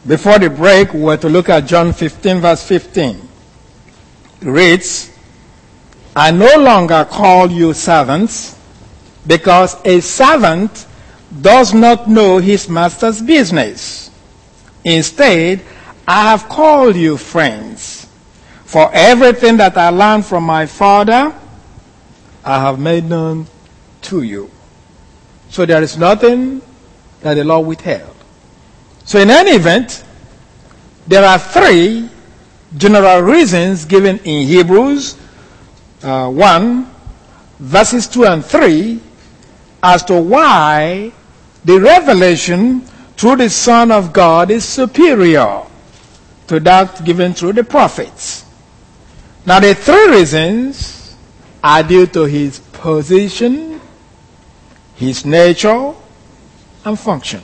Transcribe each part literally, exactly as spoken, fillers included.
Before the break, we were to look at John fifteen, verse fifteen. It reads, I no longer call you servants, because a servant does not know his master's business. Instead, I have called you friends. For everything that I learned from my Father, I have made known to you. So there is nothing that the Lord withheld. So in any event, there are three general reasons given in Hebrews uh, one, verses two and three, as to why the revelation through the Son of God is superior to that given through the prophets. Now the three reasons are due to his position, his nature, and function.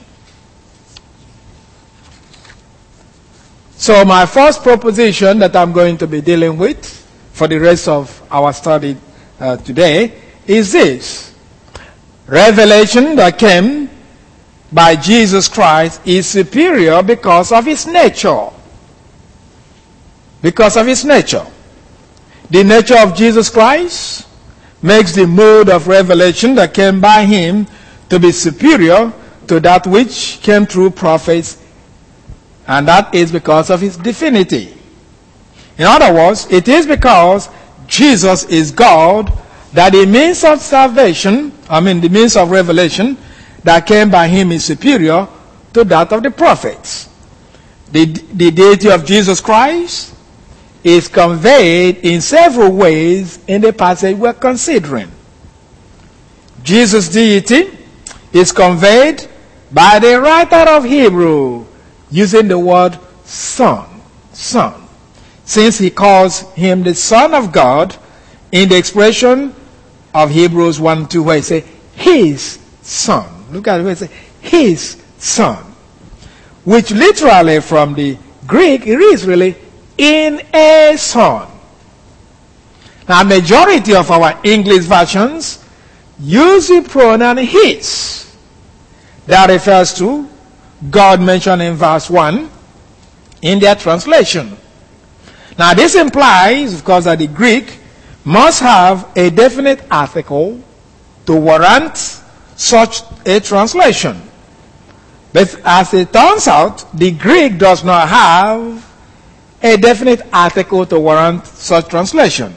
So my first proposition that I'm going to be dealing with for the rest of our study uh, today is this. Revelation that came by Jesus Christ is superior because of his nature. Because of his nature. The nature of Jesus Christ makes the mode of revelation that came by him to be superior to that which came through prophets, and that is because of his divinity. In other words, it is because Jesus is God that the means of salvation, I mean the means of revelation that came by him is superior to that of the prophets. The, the deity of Jesus Christ is conveyed in several ways in the passage we're considering. Jesus' deity is conveyed by the writer of Hebrew using the word son, son, since he calls him the Son of God in the expression of Hebrews one two where he says his son. Look at it where he says his son, which literally from the Greek it is really in a son. Now majority of our English versions use the pronoun his. That refers to God mentioned in verse one in their translation. Now this implies, of course, that the Greek must have a definite article to warrant such a translation. But as it turns out, the Greek does not have a definite article to warrant such translation.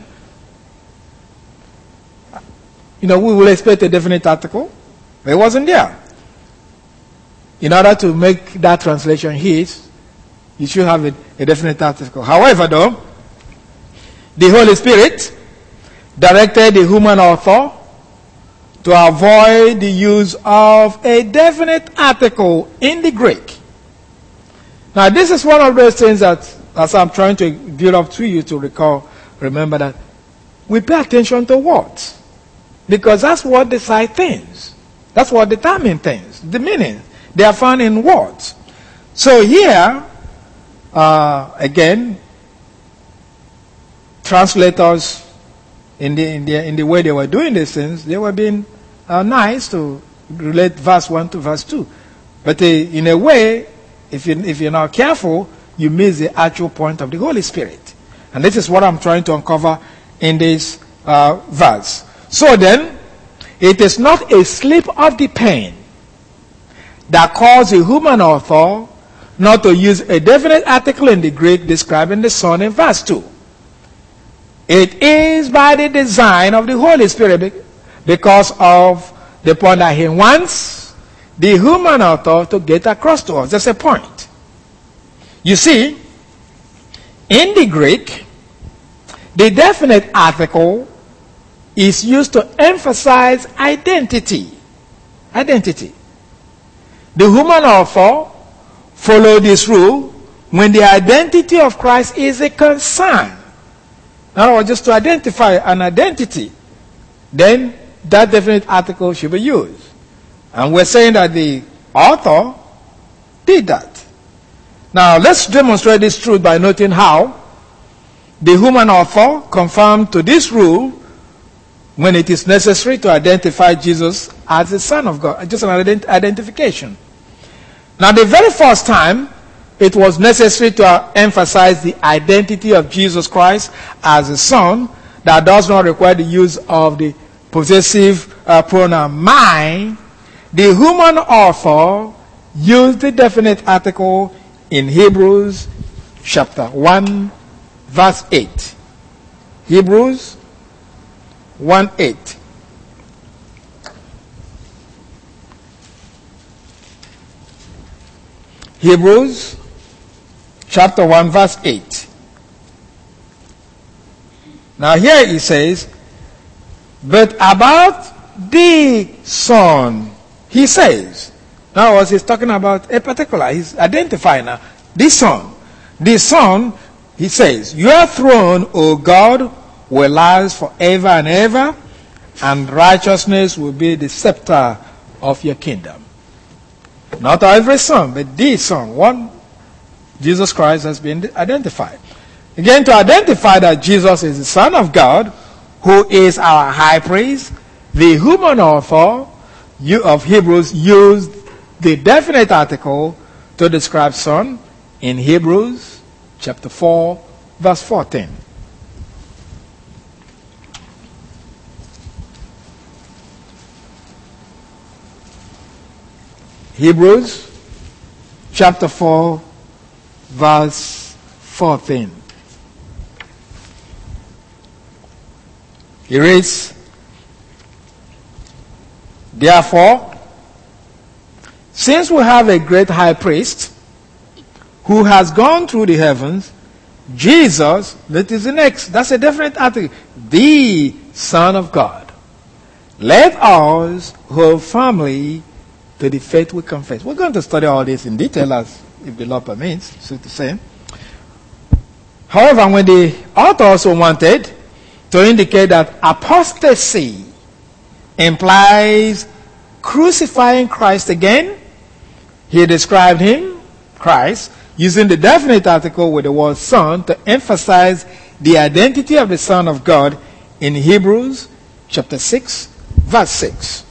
You know, we will expect a definite article, but it wasn't there. In order to make that translation his, you should have a, a definite article. However, though, the Holy Spirit directed the human author to avoid the use of a definite article in the Greek. Now, this is one of those things that, as I'm trying to build up to you to recall, remember that we pay attention to words, because that's what decide things. That's what determine things, the meaning. They are found in words. So here, uh, again, translators, in the, in, the, in the way they were doing these things, they were being uh, nice to relate verse one to verse two. But uh, in a way, if, you, if you're not careful, you miss the actual point of the Holy Spirit. And this is what I'm trying to uncover in this uh, verse. So then, it is not a slip of the pen that caused the human author not to use a definite article in the Greek describing the Son in verse two. It is by the design of the Holy Spirit because of the point that he wants the human author to get across to us. That's a point. You see, in the Greek, the definite article is used to emphasize identity. Identity. The human author followed this rule when the identity of Christ is a concern. In other words, just to identify an identity, then that definite article should be used. And we're saying that the author did that. Now, let's demonstrate this truth by noting how the human author confirmed to this rule when it is necessary to identify Jesus as the Son of God, just an ident- identification. Now, the very first time it was necessary to emphasize the identity of Jesus Christ as the Son that does not require the use of the possessive uh, pronoun mine, the human author used the definite article in Hebrews chapter one, verse eight. Hebrews one eight. Hebrews chapter one, verse eight. Now here he says, but about the Son, he says. Now as he's talking about a particular, he's identifying now, the Son. The Son, he says, your throne, O God, will last forever and ever, and righteousness will be the scepter of your kingdom. Not every Son, but the Son, one, Jesus Christ, has been identified. Again, to identify that Jesus is the Son of God, who is our high priest, the human author of Hebrews used the definite article to describe Son in Hebrews chapter four, verse fourteen. Hebrews chapter four, verse fourteen. He reads, therefore, since we have a great high priest who has gone through the heavens, Jesus, that is the next, that's a definite article, the Son of God, let us hold firmly to the faith we confess. We're going to study all this in detail as if the Lord permits, so to say. However, when the author also wanted to indicate that apostasy implies crucifying Christ again, he described him, Christ, using the definite article with the word Son to emphasize the identity of the Son of God in Hebrews chapter six, verse six.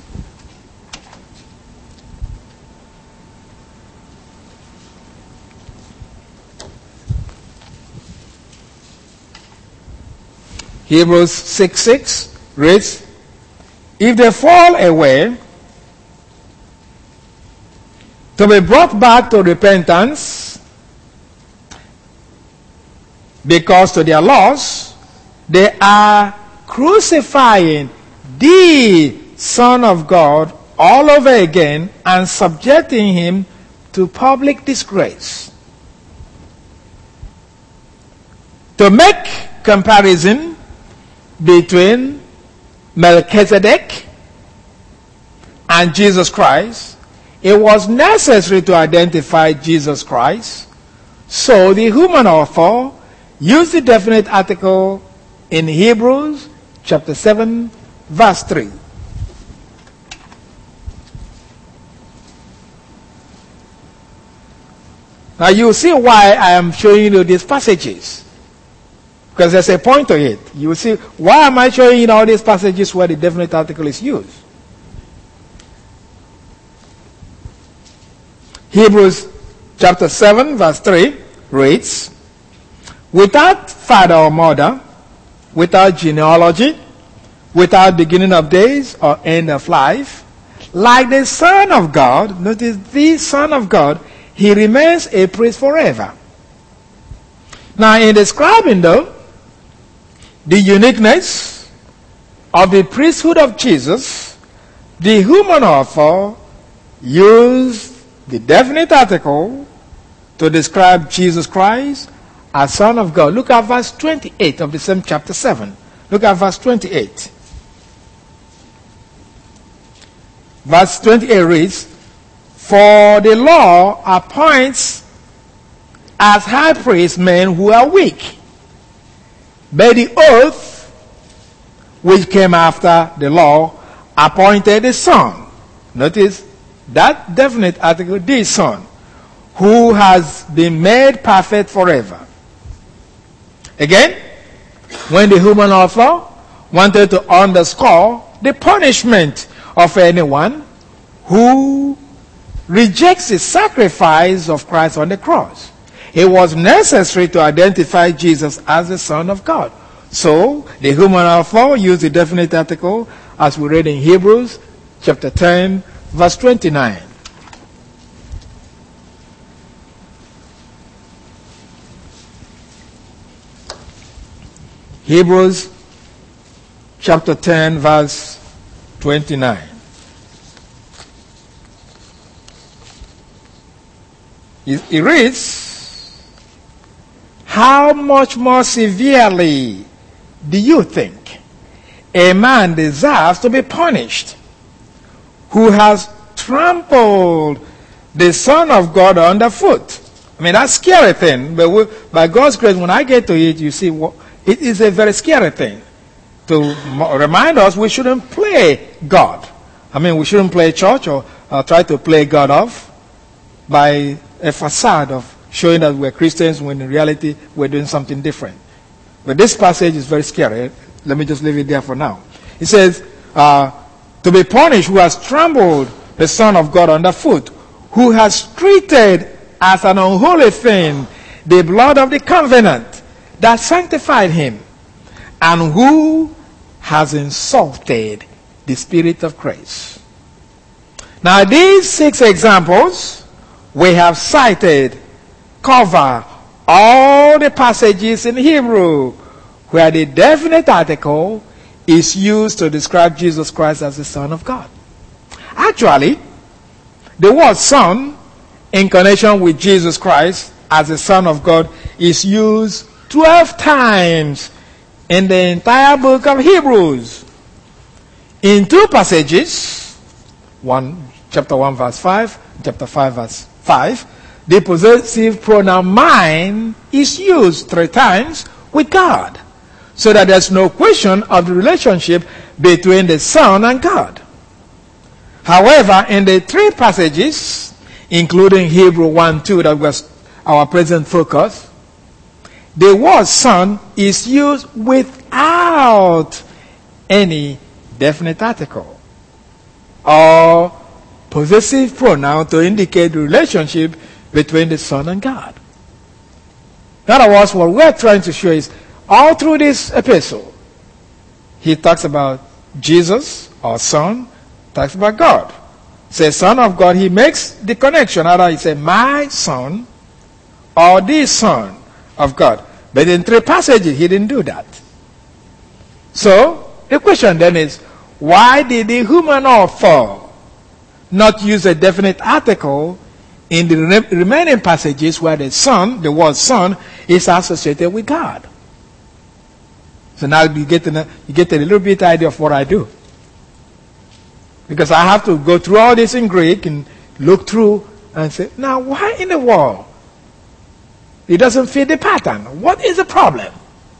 Hebrews six six reads, if they fall away, to be brought back to repentance, because to their loss, they are crucifying the Son of God all over again and subjecting him to public disgrace. To make comparison between Melchizedek and Jesus Christ, it was necessary to identify Jesus Christ. So the human author used the definite article in Hebrews chapter seven, verse three. Now you see why I am showing you these passages. Because there's a point to it. You will see, why am I showing you all these passages where the definite article is used? Hebrews chapter seven, verse three reads, without father or mother, without genealogy, without beginning of days or end of life, like the Son of God, notice the Son of God, he remains a priest forever. Now in describing though, the uniqueness of the priesthood of Jesus, the human author used the definite article to describe Jesus Christ as Son of God. Look at verse twenty-eight of the same chapter seven. Look at verse twenty-eight. Verse twenty-eight reads, for the law appoints as high priests men who are weak, but the oath which came after the law appointed the Son. Notice that definite article, the Son, who has been made perfect forever. Again, when the human author wanted to underscore the punishment of anyone who rejects the sacrifice of Christ on the cross, it was necessary to identify Jesus as the Son of God. So, the human author used the definite article as we read in Hebrews chapter ten, verse twenty-nine. Hebrews chapter ten, verse twenty-nine. It, it reads, how much more severely do you think a man deserves to be punished who has trampled the Son of God underfoot? I mean, that's a scary thing, but we, by God's grace, when I get to it, you see, well, it is a very scary thing to remind us we shouldn't play God. I mean, we shouldn't play church or uh, try to play God off by a facade of showing that we're Christians when in reality we're doing something different. But this passage is very scary. Let me just leave it there for now. It says, uh, to be punished who has trampled the Son of God underfoot, who has treated as an unholy thing the blood of the covenant that sanctified him, and who has insulted the Spirit of grace. Now, these six examples we have cited cover all the passages in Hebrew where the definite article is used to describe Jesus Christ as the Son of God. Actually, the word Son in connection with Jesus Christ as the Son of God is used twelve times in the entire book of Hebrews. In two passages, one chapter one verse five, chapter five verse five, the possessive pronoun mine is used three times with God, so that there's no question of the relationship between the Son and God. However, in the three passages, including Hebrew one two, that was our present focus, the word Son is used without any definite article or possessive pronoun to indicate the relationship between the Son and God. In other words, what we're trying to show is, all through this epistle, he talks about Jesus, or Son, talks about God. Says Son of God, he makes the connection. Either he says, my Son, or the Son of God. But in three passages, he didn't do that. So, the question then is, why did the human author not use a definite article in the re- remaining passages where the Son, the word Son, is associated with God? So now you get, a, you get a little bit idea of what I do. Because I have to go through all this in Greek and look through and say, now why in the world? It doesn't fit the pattern. What is the problem?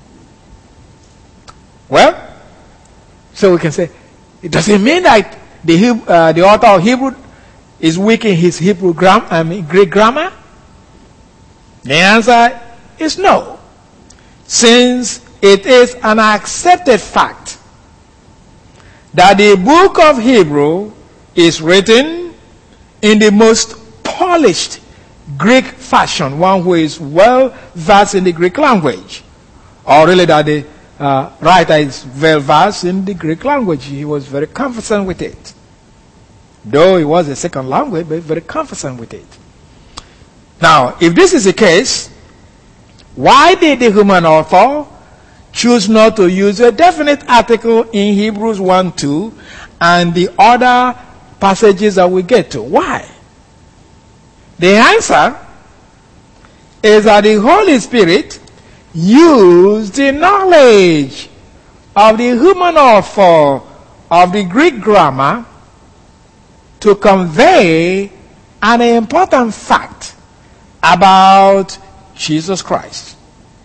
Well, so we can say, it doesn't mean that the, uh, the author of Hebrew is weak in his Hebrew gram- I mean, Greek grammar? The answer is no. Since it is an accepted fact that the book of Hebrew is written in the most polished Greek fashion, one who is well versed in the Greek language, or really that the uh, writer is well versed in the Greek language. He was very conversant with it. Though it was a second language, but very conversant with it. Now, if this is the case, why did the human author choose not to use a definite article in Hebrews one two and the other passages that we get to? Why? The answer is that the Holy Spirit used the knowledge of the human author of the Greek grammar to convey an important fact about Jesus Christ.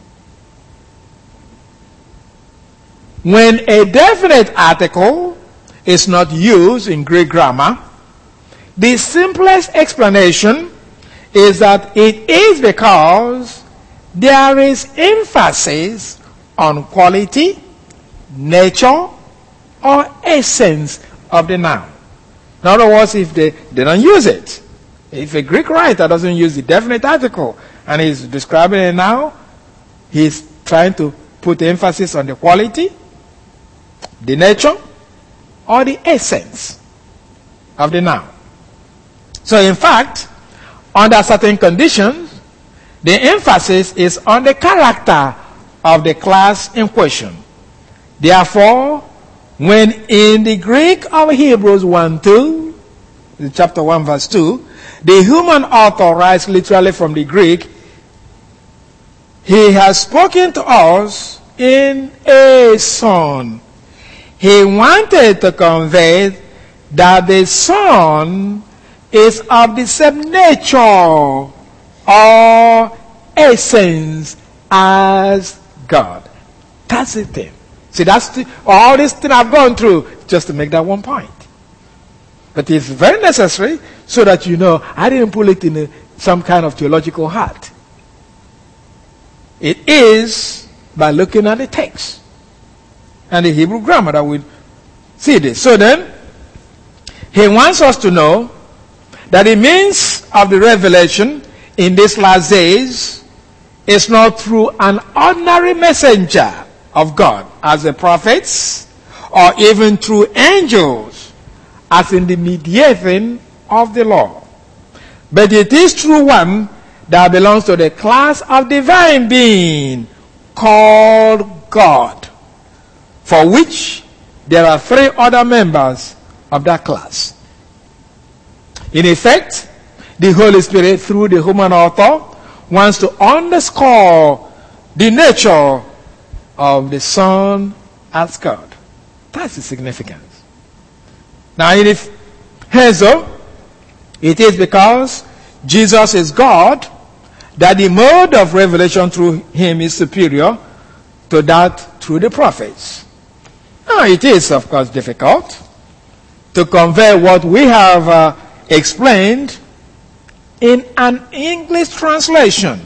When a definite article is not used in Greek grammar, the simplest explanation is that it is because there is emphasis on quality, nature, or essence of the noun. In other words, if they, they don't use it, if a Greek writer doesn't use the definite article And he's describing it now. He's trying to put emphasis on the quality, the nature, or the essence of the noun. So in fact, under certain conditions, the emphasis is on the character of the class in question. Therefore, when in the Greek of Hebrews one two, chapter one verse two, the human author writes literally from the Greek, he has spoken to us in a son. He wanted to convey that the son is of the same nature or essence as God. That's the thing. See, that's the, all this thing I've gone through just to make that one point. But it's very necessary so that you know I didn't pull it in a, some kind of theological hat. It is by looking at the text and the Hebrew grammar that we see this. So then, he wants us to know that the means of the revelation in these last days is not through an ordinary messenger of God, as the prophets, or even through angels, as in the mediating of the law. But it is through one that belongs to the class of divine being called God, for which there are three other members of that class. In effect, the Holy Spirit, through the human author, wants to underscore the nature of the Son as God. That's the significance. Now, if Hazel, it is because Jesus is God that the mode of revelation through him is superior to that through the prophets. Now, it is, of course, difficult to convey what we have uh, explained in an English translation.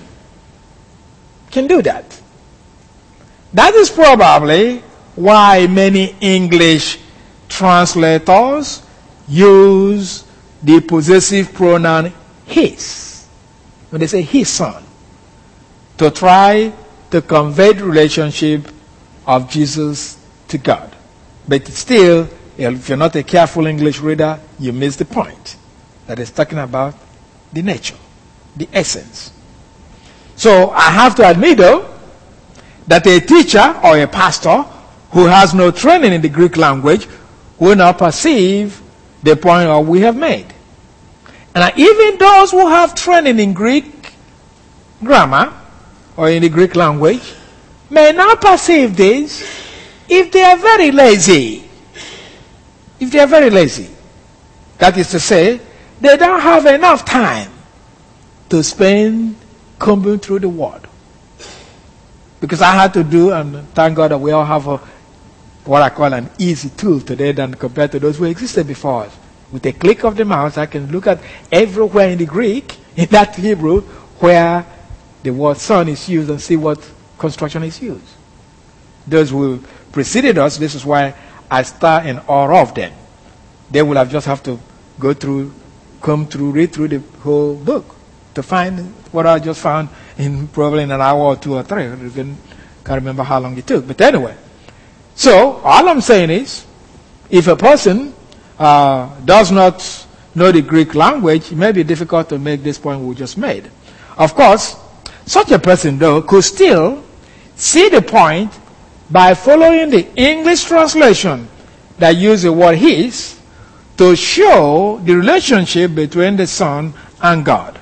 Can do that. That is probably why many English translators use the possessive pronoun his, when they say his son, to try to convey the relationship of Jesus to God. But still, if you're not a careful English reader, you miss the point. That is talking about the nature, the essence. So I have to admit, though, that a teacher or a pastor who has no training in the Greek language will not perceive the point that we have made. And even those who have training in Greek grammar or in the Greek language may not perceive this if they are very lazy. If they are very lazy. That is to say, they don't have enough time to spend combing through the Word. Because I had to do, and thank God that we all have a, what I call an easy tool today than compared to those who existed before us. With a click of the mouse, I can look at everywhere in the Greek, in that Hebrew, where the word son is used and see what construction is used. Those who preceded us, this is why I start in all of them. They will have just have to go through, come through, read through the whole book to find what I just found in probably in an hour or two or three. I can't remember how long it took. But anyway, so all I'm saying is, if a person uh, does not know the Greek language, it may be difficult to make this point we just made. Of course, such a person, though, could still see the point by following the English translation that uses the word his to show the relationship between the Son and God.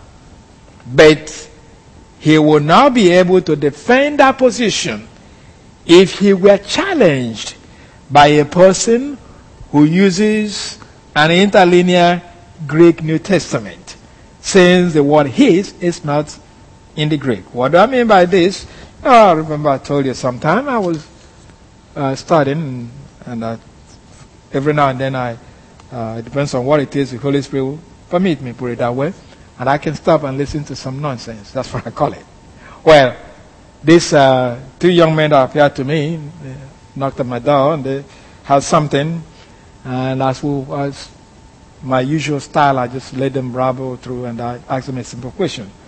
But he will not be able to defend that position if he were challenged by a person who uses an interlinear Greek New Testament, since the word his is not in the Greek. What do I mean by this? Oh, I remember I told you sometime I was uh, studying, and uh, every now and then I, uh, it depends on what it is, the Holy Spirit will permit me, put it that way, and I can stop and listen to some nonsense. That's what I call it. Well, these uh, two young men that appeared to me, they knocked at my door, and they had something, and as, we, as my usual style, I just let them rabble through, and I asked them a simple question.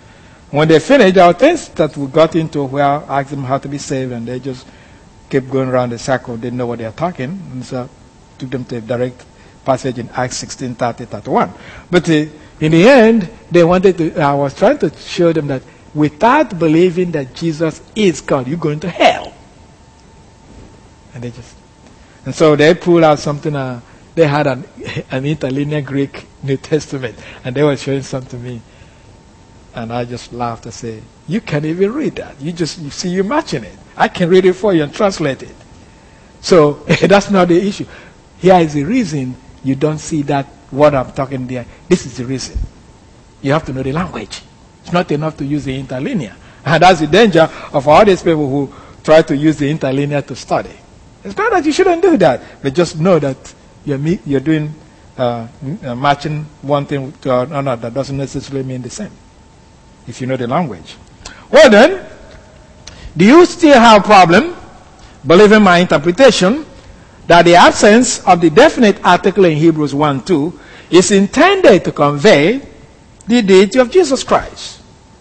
When they finished, there were things that we got into where I asked them how to be saved, and they just kept going around the circle, didn't know what they were talking, and so I took them to a direct passage in Acts sixteen, thirty, thirty-one. But uh, in the end, they wanted to, I was trying to show them that without believing that Jesus is God, you're going to hell. And they just, and so they pulled out something, uh, they had an, an interlinear Greek New Testament, and they were showing something to me. And I just laughed and said, you can't even read that. You just, you see, you're matching it. I can read it for you and translate it. So that's not the issue. Here is the reason you don't see that what I'm talking there. This is the reason. You have to know the language. It's not enough to use the interlinear. And that's the danger of all these people who try to use the interlinear to study. It's not that you shouldn't do that, but just know that you're, you're doing uh, matching one thing to another. That doesn't necessarily mean the same, if you know the language. Well then, do you still have a problem believing my interpretation that the absence of the definite article in Hebrews one two is intended to convey the deity of Jesus Christ?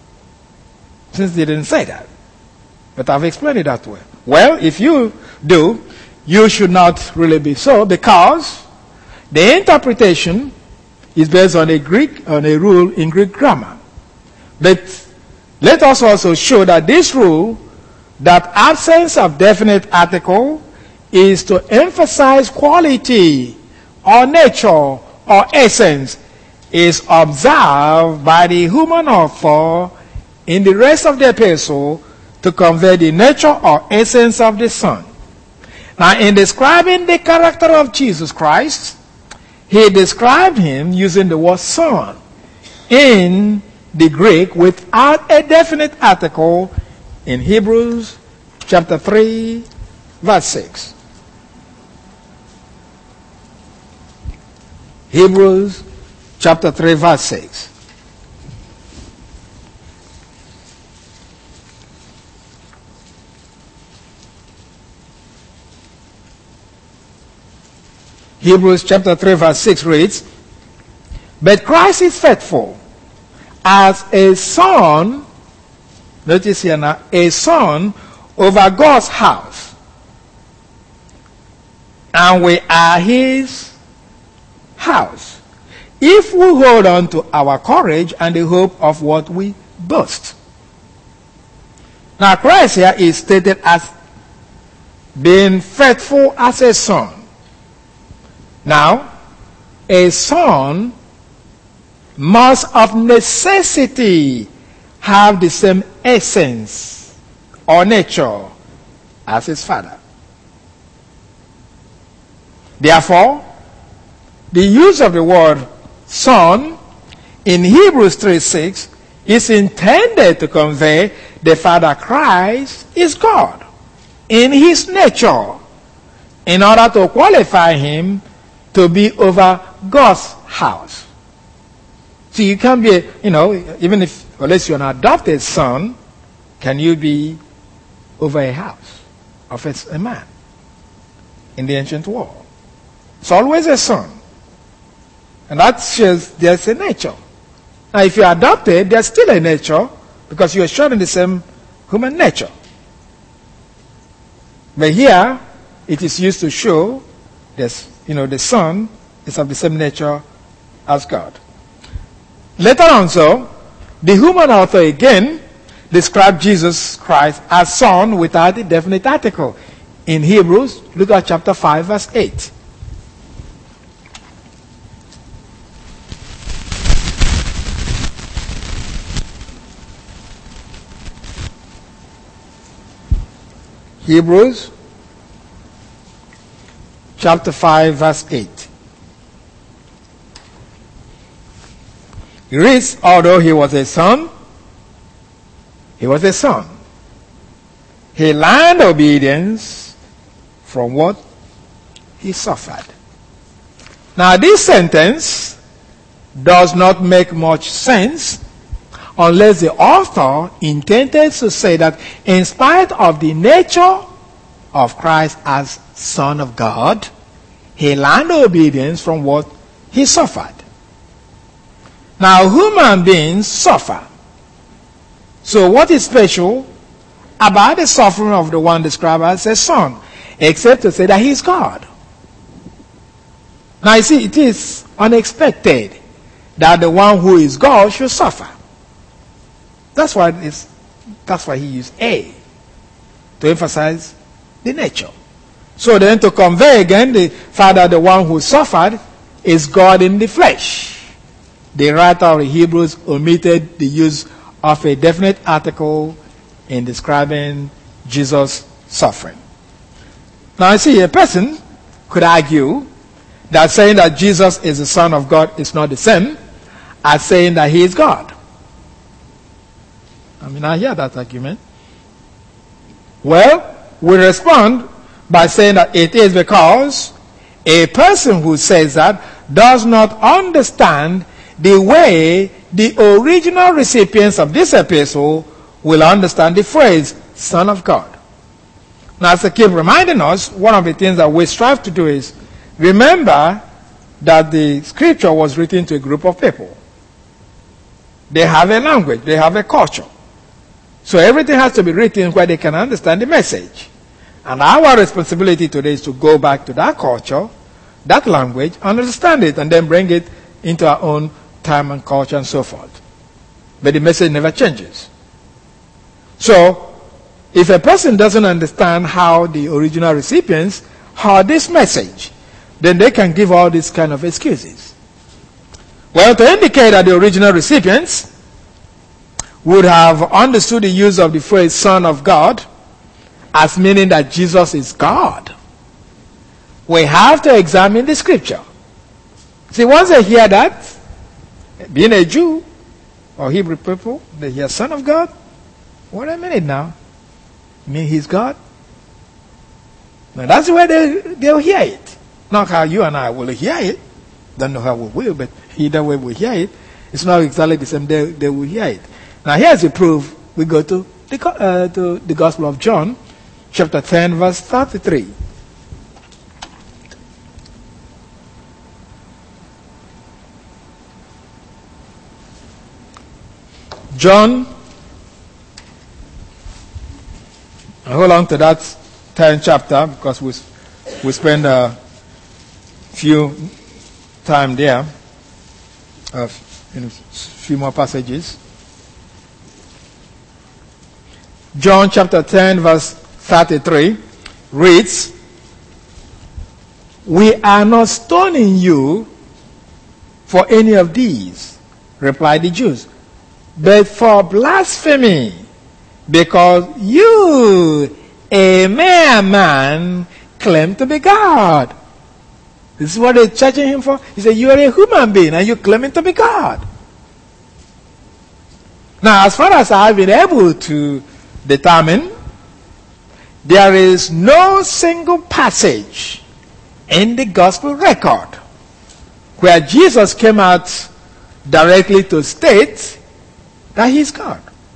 Since they didn't say that. But I've explained it that way. Well, if you do, you should not really be so, because the interpretation is based on a Greek, on a rule in Greek grammar. But let us also show that this rule, that absence of definite article, is to emphasize quality or nature or essence, is observed by the human author in the rest of the epistle to convey the nature or essence of the Son. Now, in describing the character of Jesus Christ, he described him using the word Son in the Greek without a definite article in Hebrews chapter three, verse six. Hebrews chapter three, verse six. Hebrews chapter three, verse six reads, but Christ is faithful as a son, notice here now, a son over God's house. And we are his house, if we hold on to our courage and the hope of what we boast. Now Christ here is stated as being faithful as a son. Now, a son must of necessity have the same essence or nature as his father. Therefore, the use of the word son in Hebrews three six is intended to convey the Father Christ is God in his nature, in order to qualify him to be over God's house. See, you can't be, you know, even if, unless you're an adopted son, can you be over a house of a man in the ancient world? It's always a son. And that shows there's a nature. Now, if you're adopted, there's still a nature, because you're sharing the same human nature. But here, it is used to show this, you know, the Son is of the same nature as God. Later on, so, the human author again described Jesus Christ as Son without a definite article. In Hebrews, look at chapter five, verse eight. Hebrews chapter five, verse eight. He reads, although he was a son, he was a son. He learned obedience from what he suffered. Now, this sentence does not make much sense unless the author intended to say that in spite of the nature of Christ as Son of God, he learned obedience from what he suffered. Now, human beings suffer. So what is special about the suffering of the one described as a son, except to say that he is God? Now you see, it is unexpected that the one who is God should suffer. That's why it's, that's why he used a to emphasize the nature. So then to convey again the fact that the one who suffered is God in the flesh. The writer of the Hebrews omitted the use of a definite article in describing Jesus' suffering. Now you see, a person could argue that saying that Jesus is the Son of God is not the same as saying that he is God. I mean, I hear that argument. Well, we respond by saying that it is because a person who says that does not understand the way the original recipients of this epistle will understand the phrase Son of God. Now, as I keep reminding us, one of the things that we strive to do is remember that the scripture was written to a group of people. They have a language, they have a culture. So everything has to be written where they can understand the message. And our responsibility today is to go back to that culture, that language, understand it, and then bring it into our own time and culture and so forth. But the message never changes. So, if a person doesn't understand how the original recipients heard this message, then they can give all these kind of excuses. Well, to indicate that the original recipients would have understood the use of the phrase Son of God as meaning that Jesus is God, we have to examine the scripture. See, once they hear that, being a Jew or Hebrew people, they hear Son of God. Wait a minute now. You mean he's God? Now that's the way they, they'll hear it. Not how you and I will hear it. Don't know how we will, but either way we hear it. It's not exactly the same. They, they will hear it. Now here's the proof. We go to the, uh, to the Gospel of John, chapter ten, verse thirty-three. John, I hold on to that tenth chapter because we we spend a few time there, a you know, few more passages. John chapter ten, verse thirty-three reads, "We are not stoning you for any of these," replied the Jews, "but for blasphemy, because you, a mere man, claim to be God." This is what they're charging him for. He said, "You are a human being and you're claiming to be God." Now, as far as I've been able to determine, there is no single passage in the gospel record where Jesus came out directly to state that he's God.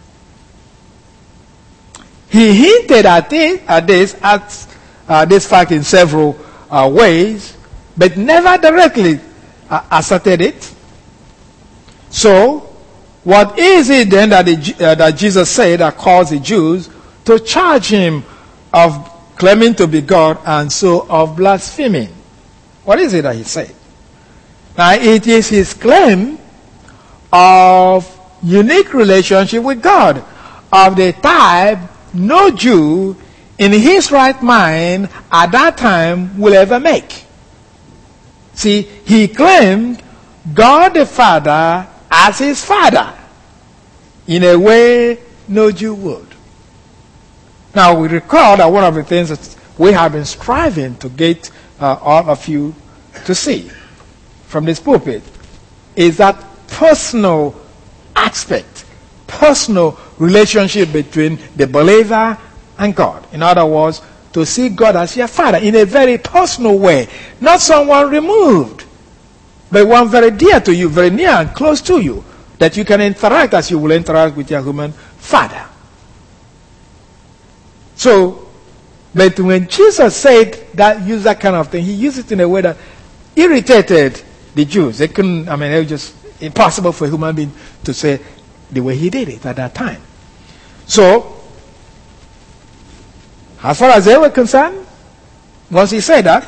He hinted at it, at this, at uh, this fact in several uh, ways, but never directly uh, asserted it. So, what is it then that, the, uh, that Jesus said that caused the Jews to charge him of claiming to be God and so of blaspheming? What is it that he said? Now, it is his claim of unique relationship with God, of the type no Jew in his right mind at that time will ever make. See, he claimed God the Father as his Father in a way no Jew would. Now, we recall that one of the things that we have been striving to get uh, all of you to see from this pulpit is that personal aspect, personal relationship between the believer and God. In other words, to see God as your Father in a very personal way, not someone removed, but one very dear to you, very near and close to you, that you can interact as you will interact with your human father. So, but when Jesus said that, use that kind of thing, he used it in a way that irritated the Jews. They couldn't, I mean, it was just impossible for a human being to say the way he did it at that time. So, as far as they were concerned, once he said that,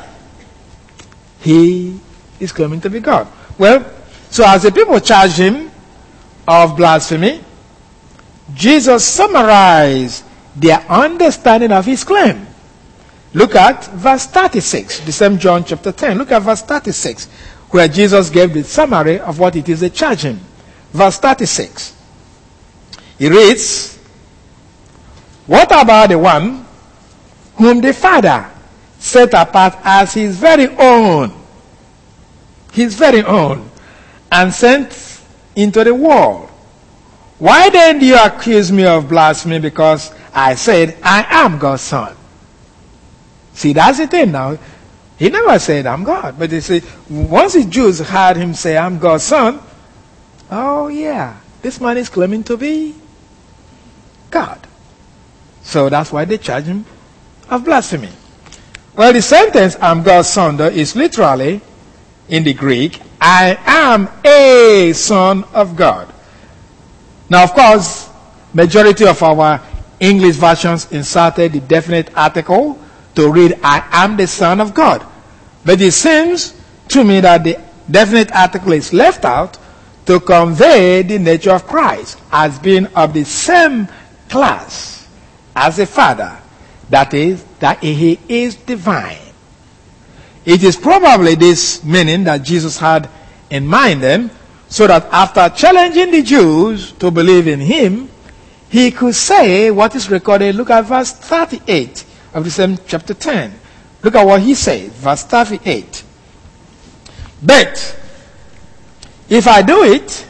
he is claiming to be God. Well, so as the people charged him of blasphemy, Jesus summarized their understanding of his claim. Look at verse thirty-six, the same John chapter ten. Look at verse thirty-six, where Jesus gave the summary of what it is they charge him. Verse thirty-six. He reads, "What about the one whom the Father set apart as his very own, his very own, and sent into the world? Why then do you accuse me of blasphemy because I said I am God's son?" See, that's the thing now. He never said I'm God. But they say, once the Jews heard him say I'm God's son, oh yeah, this man is claiming to be God. So that's why they charge him of blasphemy. Well, the sentence I'm God's son though, is literally, in the Greek, I am a son of God. Now, of course, majority of our English versions inserted the definite article to read, I am the Son of God. But it seems to me that the definite article is left out to convey the nature of Christ as being of the same class as the Father. That is, that he is divine. It is probably this meaning that Jesus had in mind then, so that after challenging the Jews to believe in him, he could say what is recorded. Look at verse thirty-eight of the same chapter ten. Look at what he said, verse thirty-eight. "But if I do it,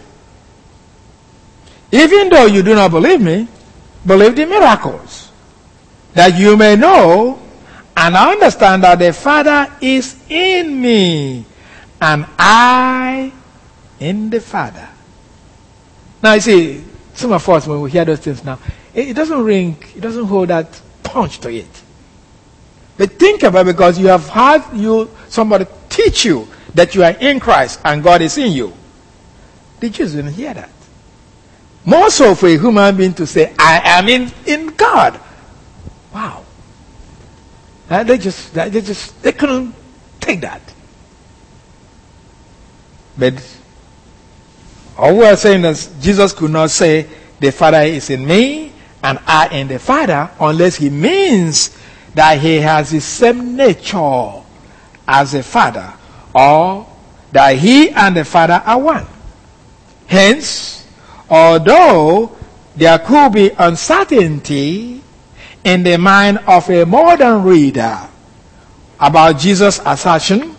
even though you do not believe me, believe the miracles, that you may know and understand that the Father is in me, and I in the Father." Now you see, some of us, when we hear those things now, it, it doesn't ring, it doesn't hold that punch to it. But think about it, because you have had you somebody teach you that you are in Christ and God is in you. The Jews didn't hear that. More so for a human being to say, I am in, in God. Wow. And they just they just they couldn't take that. But all we are saying is Jesus could not say the Father is in me and I in the Father unless he means that he has the same nature as the Father, or that he and the Father are one. Hence, although there could be uncertainty in the mind of a modern reader about Jesus' assertion,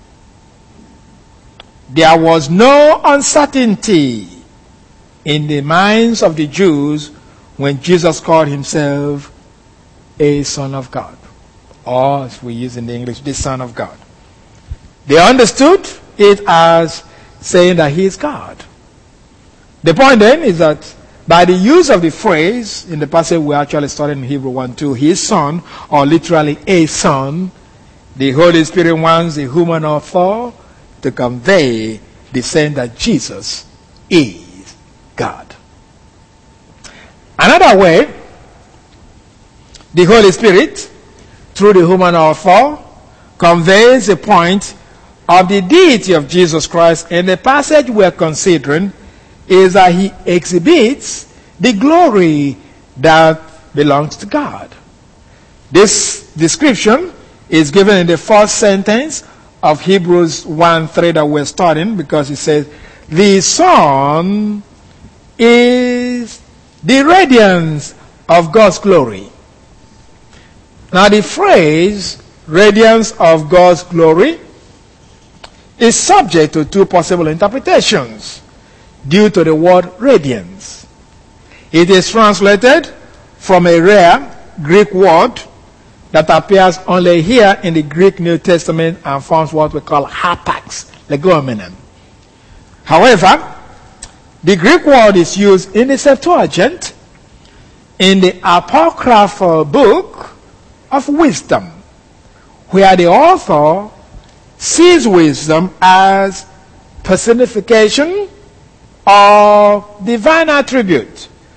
there was no uncertainty in the minds of the Jews when Jesus called himself a Son of God, or as we use in the English, the Son of God. They understood it as saying that he is God. The point then is that by the use of the phrase in the passage we actually studied in Hebrews one two, his son, or literally a son, the Holy Spirit wants the human author to convey the saying that Jesus is God. Another way, the Holy Spirit, through the human author, conveys the point of the deity of Jesus Christ in the passage we are considering, is that he exhibits the glory that belongs to God. This description is given in the first sentence of Hebrews one three that we're studying, because it says, the Son is the radiance of God's glory. Now the phrase radiance of God's glory is subject to two possible interpretations due to the word radiance. It is translated from a rare Greek word that appears only here in the Greek New Testament and forms what we call hapax legomenon. However, the Greek word is used in the Septuagint in the apocryphal book of wisdom, where the author sees wisdom as personification of divine attribute.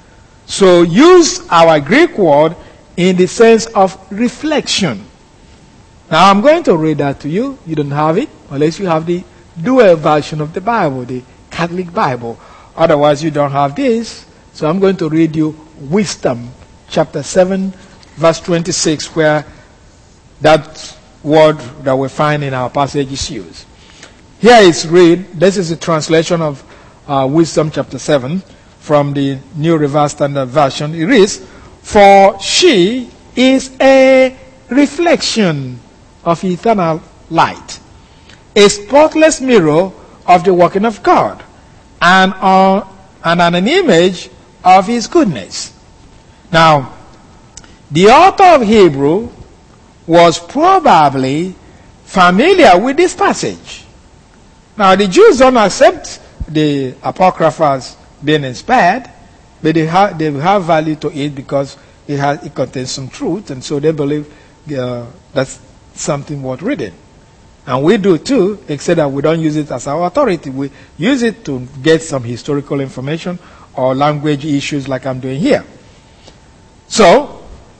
So use our Greek word in the sense of reflection. Now I'm going to read that to you. You don't have it unless you have the dual version of the Bible, the Catholic Bible. Otherwise you don't have this. So I'm going to read you Wisdom chapter seven verse twenty-six, where that word that we find in our passage is used. Here is read, this is a translation of uh, Wisdom chapter seven from the New Revised Standard Version. It reads, "For she is a reflection of eternal light, a spotless mirror of the working of God, and, uh, and an image of his goodness." Now, the author of Hebrew was probably familiar with this passage. Now, the Jews don't accept the Apocrypha as being inspired, but they have, they have value to it because it, has, it contains some truth, and so they believe uh, that's something worth reading. And we do too, except that we don't use it as our authority. We use it to get some historical information or language issues like I'm doing here. So,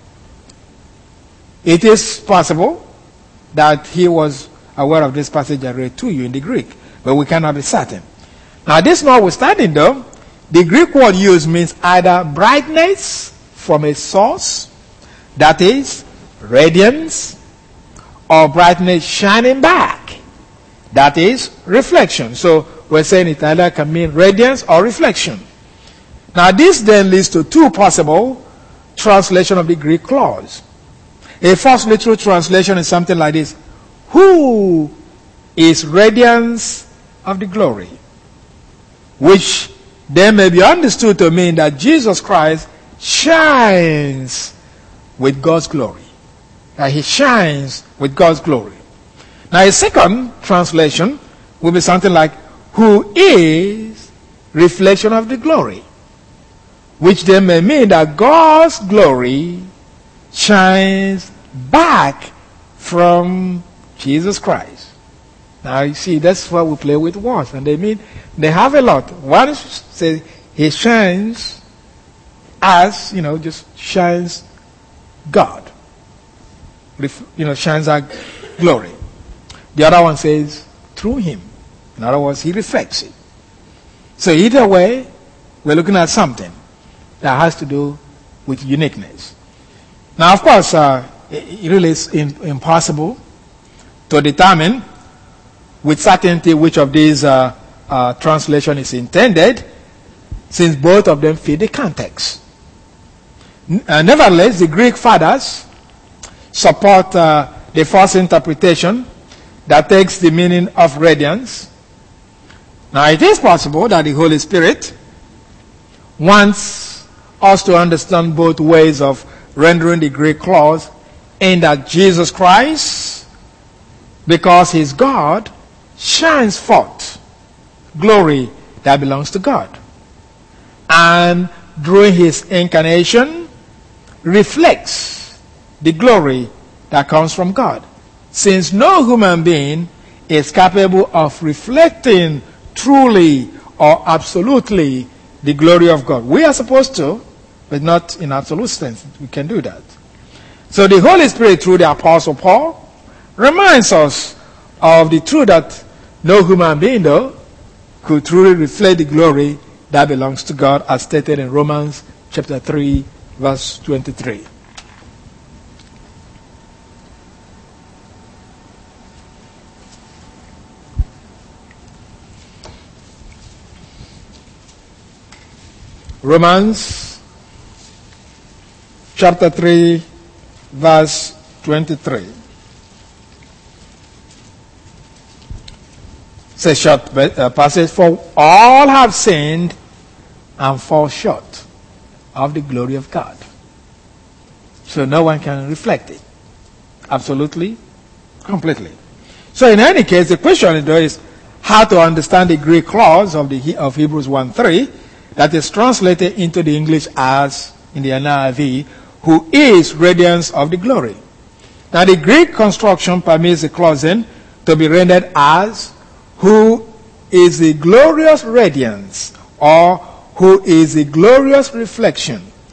it is possible that he was aware of this passage I read to you in the Greek, but we cannot be certain. Now, this notwithstanding though, the Greek word used means either brightness from a source, that is, radiance, or brightness shining back, that is, reflection. So, we're saying it either can mean radiance or reflection. Now, this then leads to two possible translations of the Greek clause. A first literal translation is something like this: "Who is radiance of the glory?" Which then may be understood to mean that Jesus Christ shines with God's glory. That he shines with God's glory. Now a second translation will be something like, "Who is reflection of the glory?" Which then may mean that God's glory shines back from Jesus Christ. Now you see, that's why we play with words, and they mean they have a lot. One says he shines as, you know, just shines God. You know, shines our glory. The other one says through him. In other words, he reflects it. So either way, we're looking at something that has to do with uniqueness. Now, of course, uh, it really is in, impossible to determine with certainty which of these uh, uh, translation is intended, since both of them fit the context. Uh, nevertheless, the Greek fathers support uh, the first interpretation that takes the meaning of radiance. Now, it is possible that the Holy Spirit wants us to understand both ways of rendering the Greek clause, in that Jesus Christ, because he's God, shines forth glory that belongs to God. And during his incarnation, reflects the glory that comes from God. Since no human being is capable of reflecting truly or absolutely the glory of God. We are supposed to, but not in absolute sense. We can do that. So the Holy Spirit, through the Apostle Paul, reminds us of the truth that no human being, though, could truly reflect the glory that belongs to God, as stated in Romans chapter three, verse twenty-three. Romans chapter three, verse twenty-three. It's a short passage. "For all have sinned and fall short of the glory of God." So no one can reflect it. Absolutely, completely. So in any case, the question is how to understand the Greek clause of, the, of Hebrews one three that is translated into the English as, in the N I V, "who is radiance of the glory." Now the Greek construction permits the clause then to be rendered as, "who is the glorious radiance," or "who is the glorious reflection."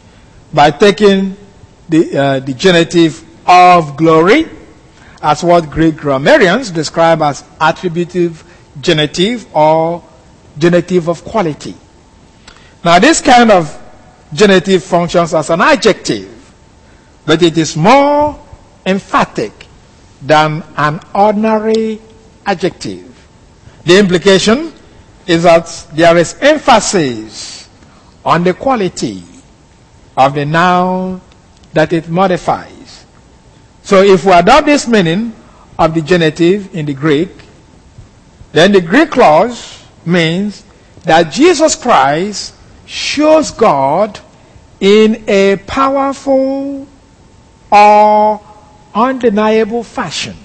by taking the, uh, the genitive of glory as what Greek grammarians describe as attributive genitive or genitive of quality. Now, this kind of genitive functions as an adjective, but it is more emphatic than an ordinary adjective. The implication is that there is emphasis on the quality of the noun that it modifies. So if we adopt this meaning of the genitive in the Greek, then the Greek clause means that Jesus Christ shows God in a powerful or undeniable fashion.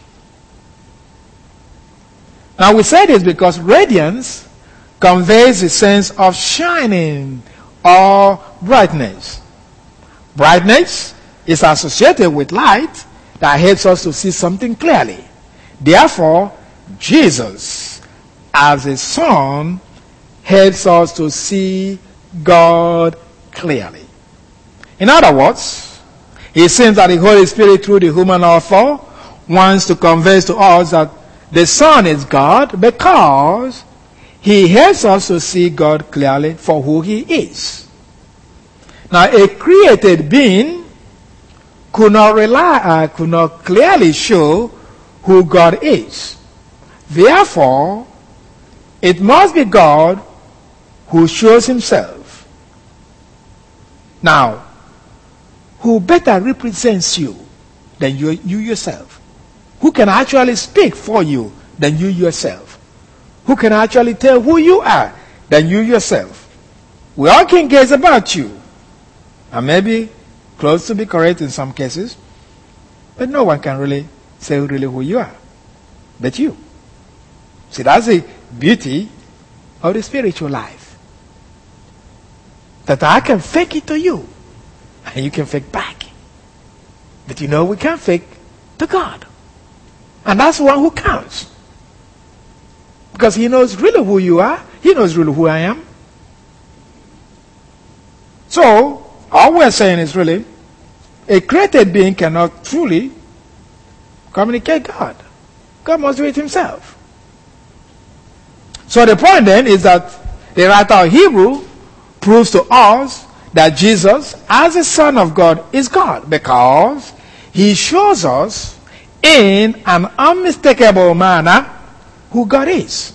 Now we say this because radiance conveys a sense of shining or brightness. Brightness is associated with light that helps us to see something clearly. Therefore, Jesus, as a son, helps us to see God clearly. In other words, it seems that the Holy Spirit, through the human author, wants to convey to us that the Son is God because he helps us to see God clearly for who he is. Now, a created being could not rely, uh, could not clearly show who God is. Therefore, it must be God who shows himself. Now, who better represents you than you, you yourself? Who can actually speak for you than you yourself? Who can actually tell who you are than you yourself? We all can guess about you, and maybe close to be correct in some cases, but no one can really say really who you are but you. See, that's the beauty of the spiritual life. That I can fake it to you, and you can fake back. But you know we can't fake to God. And that's the one who counts. Because he knows really who you are. He knows really who I am. So, all we're saying is really, a created being cannot truly communicate God. God must do it himself. So the point then is that the writer of Hebrew proves to us that Jesus, as the Son of God, is God because he shows us in an unmistakable manner who God is.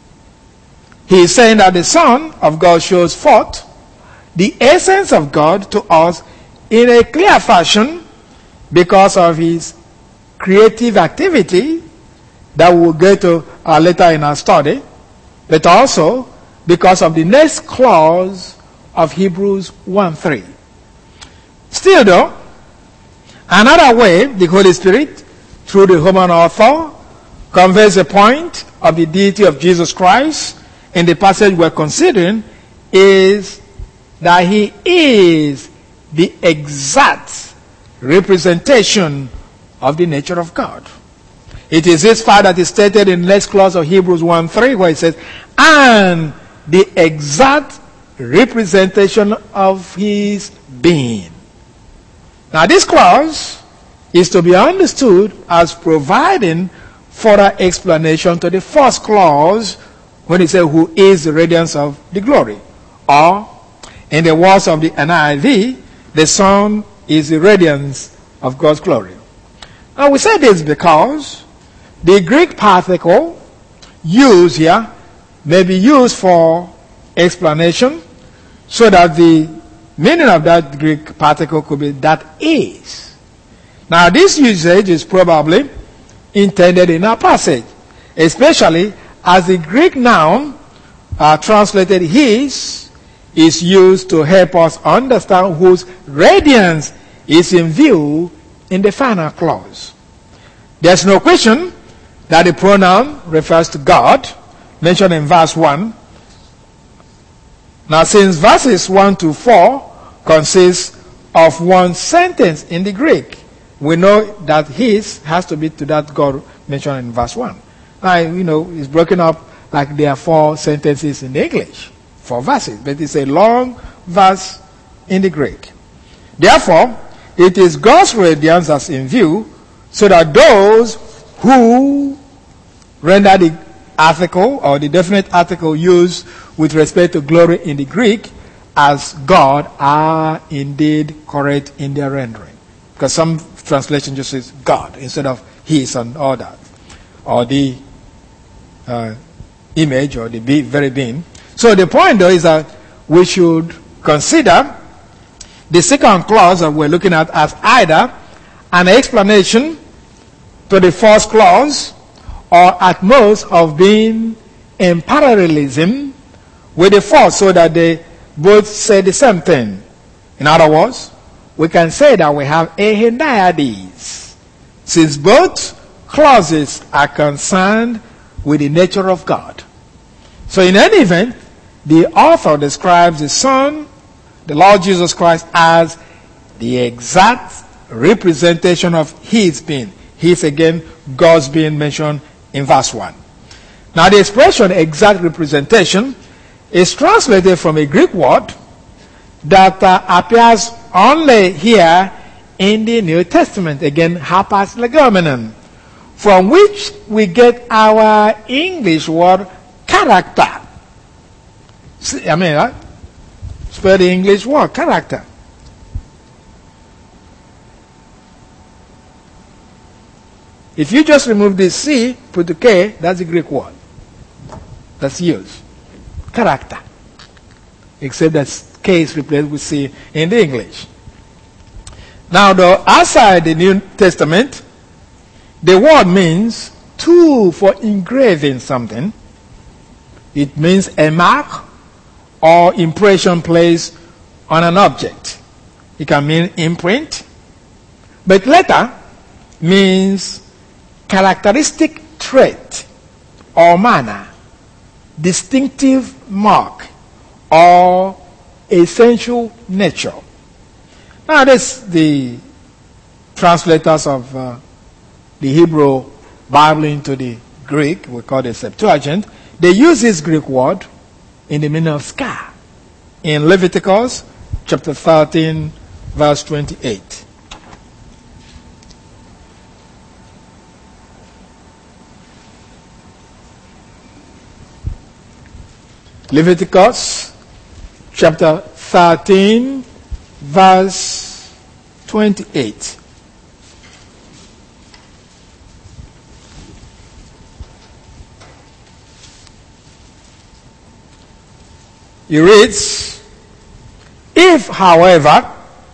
He is saying that the Son of God shows forth the essence of God to us in a clear fashion because of his creative activity that we will get to uh, later in our study, but also because of the next clause of Hebrews one three. Still though, another way the Holy Spirit, through the human author, conveys the point of the deity of Jesus Christ in the passage we're considering is that he is the exact representation of the nature of God. It is this fact that is stated in the next clause of Hebrews one three where it says, and the exact representation of his being. Now this clause is to be understood as providing further explanation to the first clause when it says who is the radiance of the glory. Or, in the words of the N I V, the Son is the radiance of God's glory. Now we say this because the Greek particle used here may be used for explanation so that the meaning of that Greek particle could be that is. Now this usage is probably intended in our passage, especially as the Greek noun uh, translated his is used to help us understand whose radiance is in view in the final clause. There's no question that the pronoun refers to God, mentioned in verse one. Now, since verses one to four consist of one sentence in the Greek, we know that his has to be to that God mentioned in verse one. Now, you know, it's broken up like there are four sentences in English, four verses, but it's a long verse in the Greek. Therefore, it is God's radiance that's in view, so that those who render the article or the definite article used with respect to glory in the Greek as God are indeed correct in their rendering. Because some translation just says God instead of His and all that. Or the uh, image or the be- very being. So the point though is that we should consider the second clause that we're looking at as either an explanation to the first clause or at most of being in parallelism with the first so that they both say the same thing. In other words, we can say that we have a hendiadys, since both clauses are concerned with the nature of God. So in any event, the author describes the Son, the Lord Jesus Christ, as the exact representation of His being. His, again, God's being mentioned in verse one. Now the expression exact representation is translated from a Greek word that uh, appears only here in the New Testament, again, hapas legomenon, from which we get our English word character. See, I mean, uh, spell the English word character. If you just remove the C, put the K, that's the Greek word that's used. Character. Except that K is replaced with C in the English. Now, though, outside the New Testament, the word means tool for engraving something. It means a mark or impression placed on an object. It can mean imprint. But letter means characteristic trait or manner, distinctive mark, or essential nature. Now, this the translators of uh, the Hebrew Bible into the Greek, we call it Septuagint, they use this Greek word in the meaning of scar in Leviticus chapter thirteen, verse twenty-eight. Leviticus chapter thirteen, verse twenty-eight. He reads, if, however,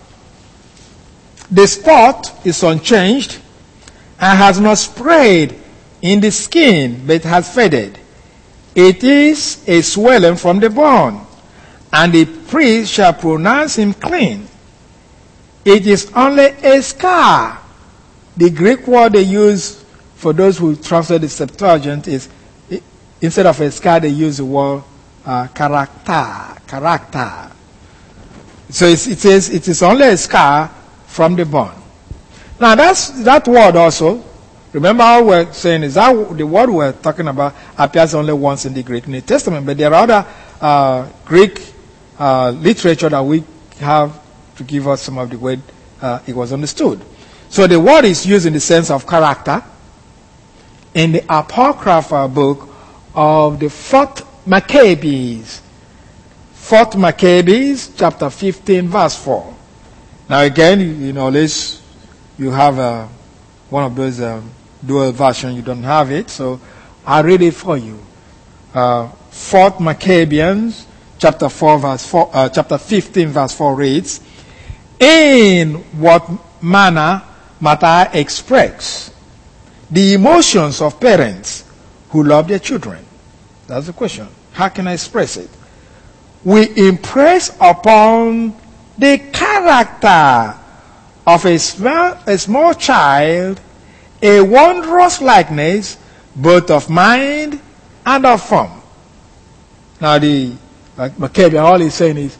the spot is unchanged and has not spread in the skin but has faded, it is a swelling from the bone, and the priest shall pronounce him clean. It is only a scar. The Greek word they use for those who translate the Septuagint is, instead of a scar, they use the word uh, character. Character. So it's, it says it is only a scar from the bone. Now that's that word also. Remember how we're saying is that the word we're talking about appears only once in the Greek New Testament, but there are other uh, Greek uh, literature that we have to give us some of the way uh, it was understood. So the word is used in the sense of character in the apocryphal book of the fourth Maccabees. Fourth Maccabees, chapter fifteen, verse four. Now again, you know, this you have uh, one of those um, dual version, you don't have it, so I'll read it for you. Uh, Fourth Maccabees, chapter four, verse four, uh, chapter fifteen, verse four reads, in what manner might I express the emotions of parents who love their children? That's the question. How can I express it? We impress upon the character of a small, a small child a wondrous likeness both of mind and of form. Now the like Maccabees, all he's saying is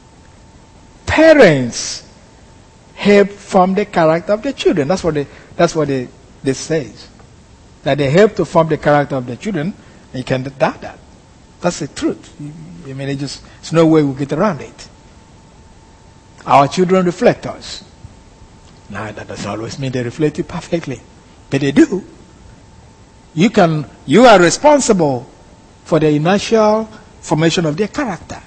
parents help form the character of the children. That's what they that's what they, they say. That they help to form the character of the children, and you can't doubt that. That's the truth. I mean, it just there's no way we get around it. Our children reflect us. Now, that doesn't always mean they reflect you perfectly, but they do. You can, you are responsible for the initial formation of their character.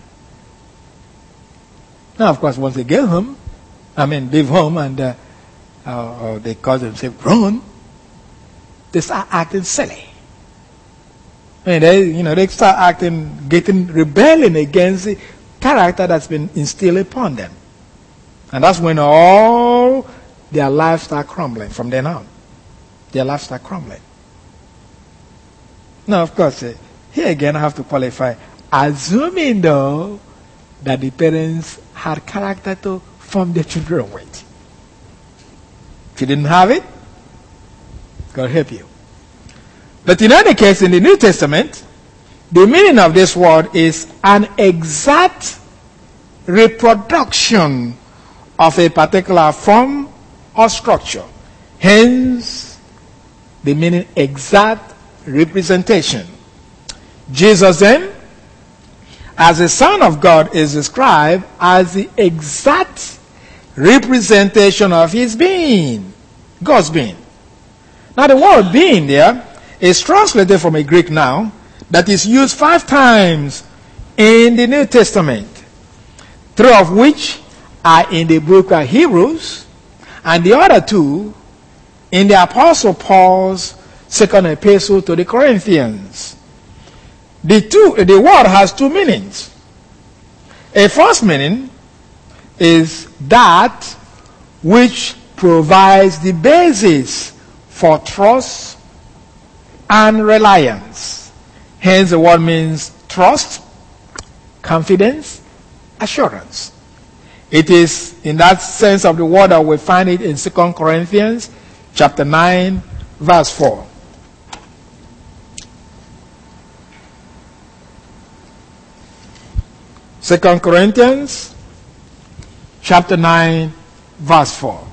Now, of course, once they get home, I mean, leave home and uh, uh, or they call themselves grown, they start acting silly. I mean, they, you know, they start acting, getting, rebelling against the character that's been instilled upon them. And that's when all their lives start crumbling from then on. Their lives start crumbling. Now, of course, uh, here again I have to qualify. Assuming, though, that the parents had character to form their children with. If you didn't have it, God help you. But in any case, in the New Testament, the meaning of this word is an exact reproduction of a particular form or structure. Hence, the meaning exact representation. Jesus then, as the Son of God, is described as the exact representation of his being, God's being. Now the word being there is translated from a Greek noun that is used five times in the New Testament, three of which are in the book of Hebrews, and the other two in the Apostle Paul's second epistle to the Corinthians. The two, the word has two meanings. A first meaning is that which provides the basis for trust and reliance. Hence the word means trust, confidence, assurance. It is in that sense of the word that we find it in Second Corinthians chapter nine, verse four. Second Corinthians chapter nine, verse four.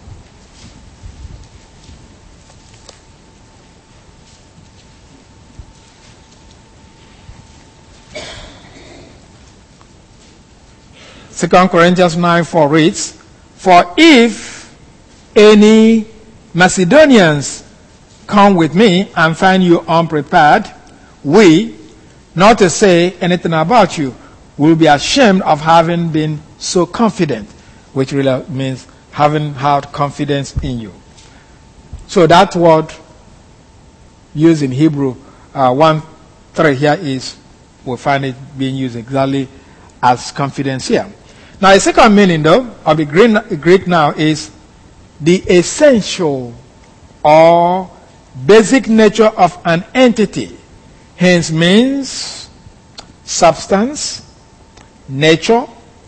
Second Corinthians nine four reads, "For if any Macedonians come with me and find you unprepared, we, not to say anything about you, will be ashamed of having been so confident," which really means having had confidence in you. So that word used in Hebrew uh, one three here is, we'll find it being used exactly as confidence here. Now, a second meaning, though, of the Greek now is the essential or basic nature of an entity. Hence means substance, nature,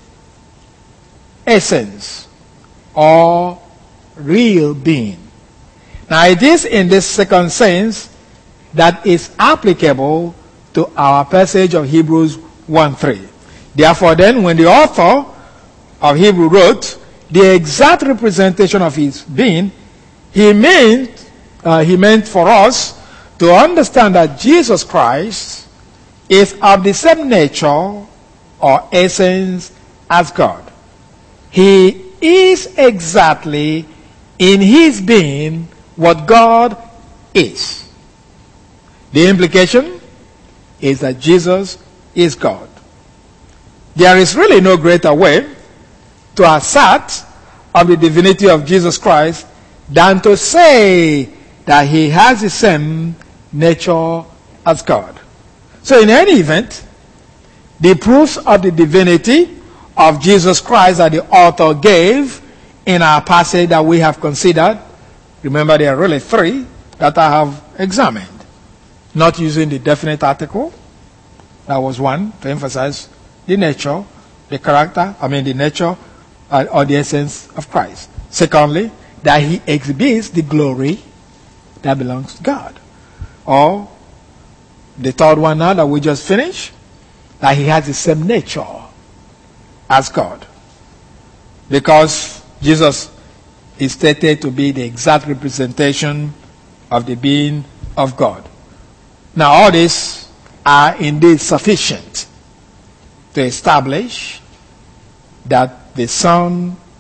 essence, or real being. Now, it is in this second sense that is applicable to our passage of Hebrews one three. Therefore, then, when the author of Hebrew wrote the exact representation of his being, he meant uh, he meant for us to understand that Jesus Christ is of the same nature or essence as God. He is exactly in his being what God is. The implication is that Jesus is God. There is really no greater way to assert of the divinity of Jesus Christ than to say that he has the same nature as God. So in any event, the proofs of the divinity of Jesus Christ that the author gave in our passage that we have considered, remember there are really three that I have examined. Not using the definite article, that was one, to emphasize the nature, the character, I mean the nature uh, or the essence of Christ. Secondly, that he exhibits the glory that belongs to God. Or the third one now that we just finished, that he has the same nature as God. Because Jesus is stated to be the exact representation of the being of God. Now all these are indeed sufficient to establish that the Son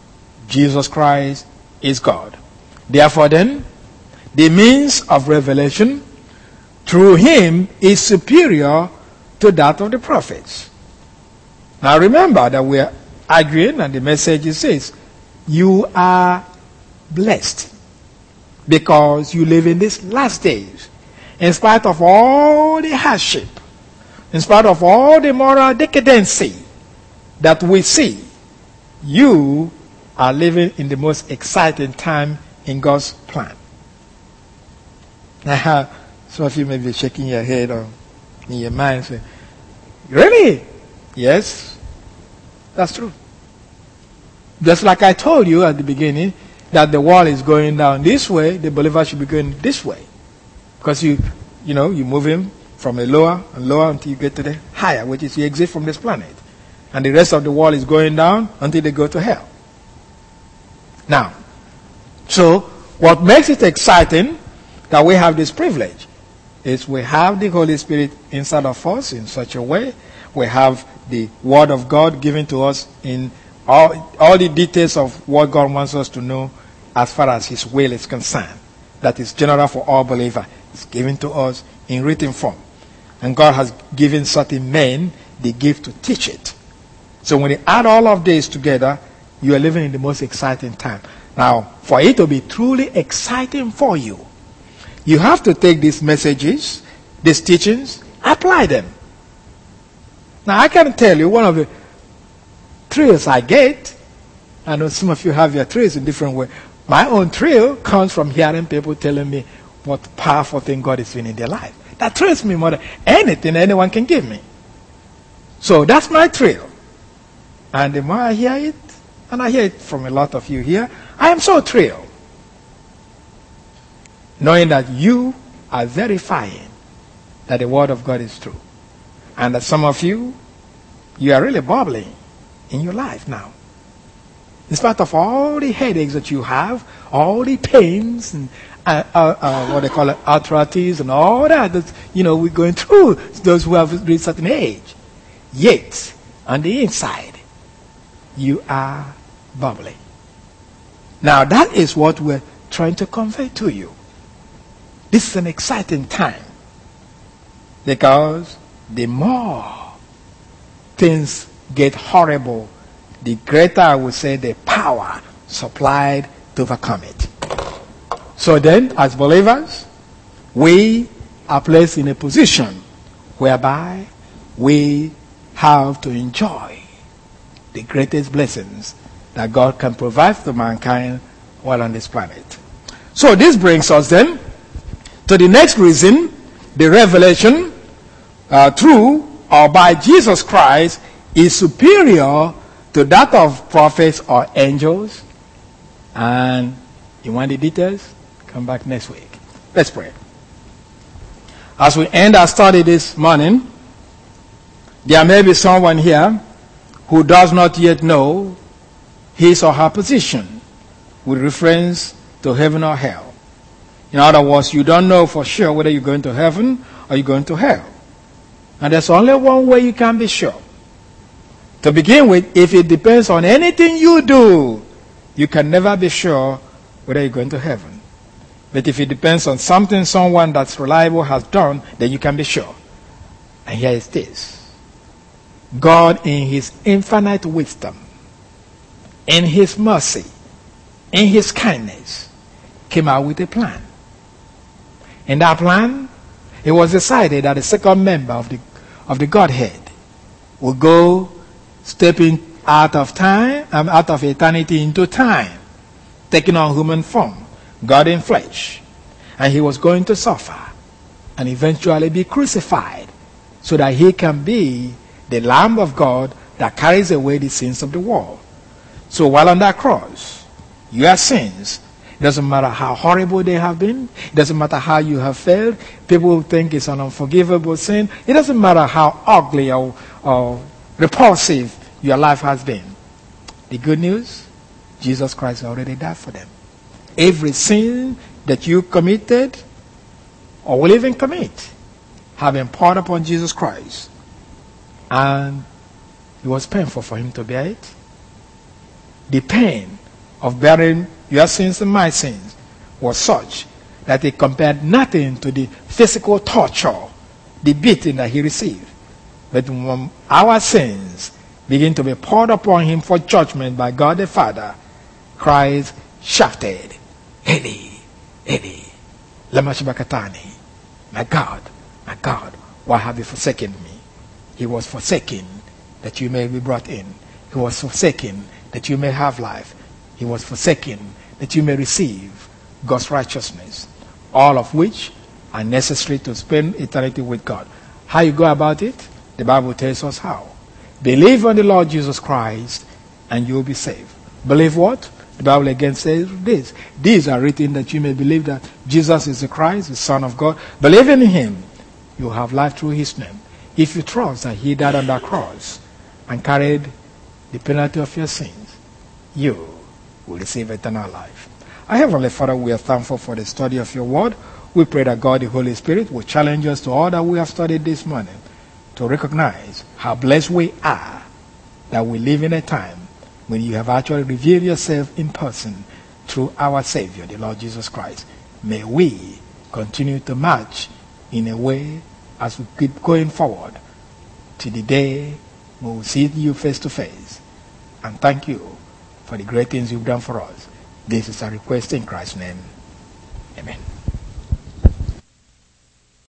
Jesus Christ is God. Therefore then, the means of revelation through him is superior to that of the prophets. Now remember that we are arguing, and the message says, you are blessed because you live in these last days. In spite of all the hardship, in spite of all the moral decadency that we see, you are living in the most exciting time in God's plan. Now, some of you may be shaking your head or in your mind saying, really? Yes, that's true. Just like I told you at the beginning, that the world is going down this way, the believer should be going this way. Because you, you know, you move him from a lower and lower until you get to the higher, which is you exit from this planet. And the rest of the world is going down until they go to hell. Now, so what makes it exciting that we have this privilege is we have the Holy Spirit inside of us in such a way. We have the Word of God given to us in all, all the details of what God wants us to know as far as his will is concerned. That is general for all believers. It's given to us in written form. And God has given certain men the gift to teach it. So when you add all of this together, you are living in the most exciting time. Now, for it to be truly exciting for you, you have to take these messages, these teachings, apply them. Now, I can tell you one of the thrills I get, I know some of you have your thrills in different ways. My own thrill comes from hearing people telling me what powerful thing God is doing in their life. That thrills me more than anything anyone can give me. So that's my thrill. And the more I hear it, and I hear it from a lot of you here, I am so thrilled. Knowing that you are verifying that the Word of God is true. And that some of you, you are really bubbling in your life now. In spite of all the headaches that you have, all the pains, and uh, uh, uh, what they call it, arthritis, and all that, that, you know, we're going through, those who have reached a certain age. Yet, on the inside, you are bubbling. Now, that is what we're trying to convey to you. This is an exciting time. Because the more things get horrible, the greater, I would say, the power supplied to overcome it. So then, as believers, we are placed in a position whereby we have to enjoy the greatest blessings that God can provide to mankind while on this planet. So this brings us then to the next reason, the revelation uh, through or by Jesus Christ is superior to that of prophets or angels. And you want the details? Come back next week. Let's pray. As we end our study this morning, there may be someone here who does not yet know his or her position with reference to heaven or hell. In other words, you don't know for sure whether you're going to heaven or you're going to hell. And there's only one way you can be sure. To begin with, if it depends on anything you do, you can never be sure whether you're going to heaven. But if it depends on something someone that's reliable has done, then you can be sure. And here is this. God, in his infinite wisdom, in his mercy, in his kindness, came out with a plan. In that plan, it was decided that the second member of the, of the Godhead will go stepping out of time, um, out of eternity into time, taking on human form, God in flesh. And he was going to suffer and eventually be crucified so that he can be the Lamb of God that carries away the sins of the world. So while on that cross, your sins, it doesn't matter how horrible they have been, it doesn't matter how you have failed, people think it's an unforgivable sin, it doesn't matter how ugly or, or repulsive your life has been. The good news, Jesus Christ already died for them. Every sin that you committed or will even commit have been poured upon Jesus Christ. And it was painful for him to bear it. The pain of bearing your sins and my sins was such that he compared nothing to the physical torture, the beating that he received. But when our sins begin to be poured upon him for judgment by God the Father, Christ shouted, Eli, Eli, lama sabachthani. My God, my God, why have you forsaken me? He was forsaken that you may be brought in. He was forsaken that you may have life. He was forsaken that you may receive God's righteousness, all of which are necessary to spend eternity with God. How you go about it? The Bible tells us how. Believe on the Lord Jesus Christ and you will be saved. Believe what? The Bible again says this. These are written that you may believe that Jesus is the Christ, the Son of God. Believe in him. You have life through his name. If you trust that he died on the cross and carried the penalty of your sins, you will receive eternal life. Our Heavenly Father, we are thankful for the study of your word. We pray that God, the Holy Spirit, will challenge us to all that we have studied this morning, to recognize how blessed we are that we live in a time when you have actually revealed yourself in person through our Savior, the Lord Jesus Christ. May we continue to march in a way as we keep going forward to the day when we see you face to face. And thank you for the great things you've done for us. This is our request in Christ's name. Amen.